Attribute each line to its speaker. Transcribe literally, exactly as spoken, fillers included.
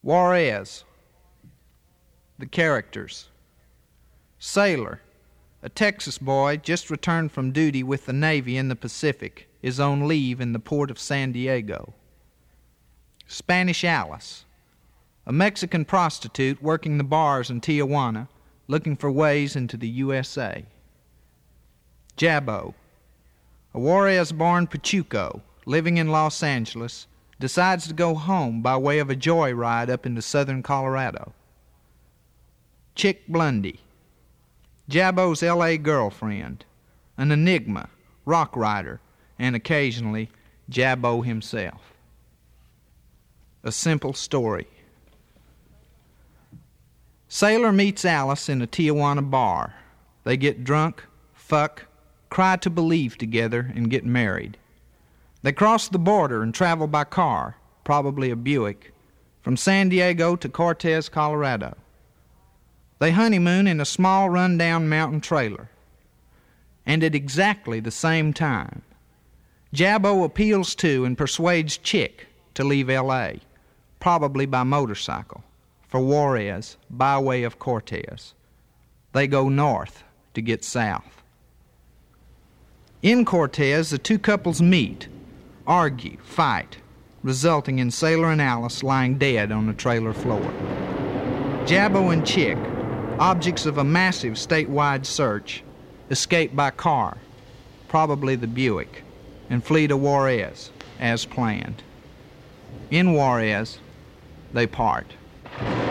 Speaker 1: Juarez. The characters. Sailor, a Texas boy just returned from duty with the Navy in the Pacific, is on leave in the port of San Diego. Spanish Alice, a Mexican prostitute working the bars in Tijuana, looking for ways into the U S A. Jabbo, a Juarez-born Pachuco living in Los Angeles, decides to go home by way of a joyride up into southern Colorado. Chick Blundy, Jabbo's L A girlfriend, an enigma, rock rider, and occasionally Jabbo himself. A simple story. Sailor meets Alice in a Tijuana bar. They get drunk, fuck, cry to believe together, and get married. They cross the border and travel by car, probably a Buick, from San Diego to Cortez, Colorado. They honeymoon in a small run-down mountain trailer. And at exactly the same time, Jabbo appeals to and persuades Chick to leave L A, probably by motorcycle, for Juarez by way of Cortez. They go north to get south. In Cortez, the two couples meet, argue, fight, resulting in Sailor and Alice lying dead on the trailer floor. Jabbo and Chick, objects of a massive statewide search, escape by car, probably the Buick, and flee to Juarez, as planned. In Juarez, they part.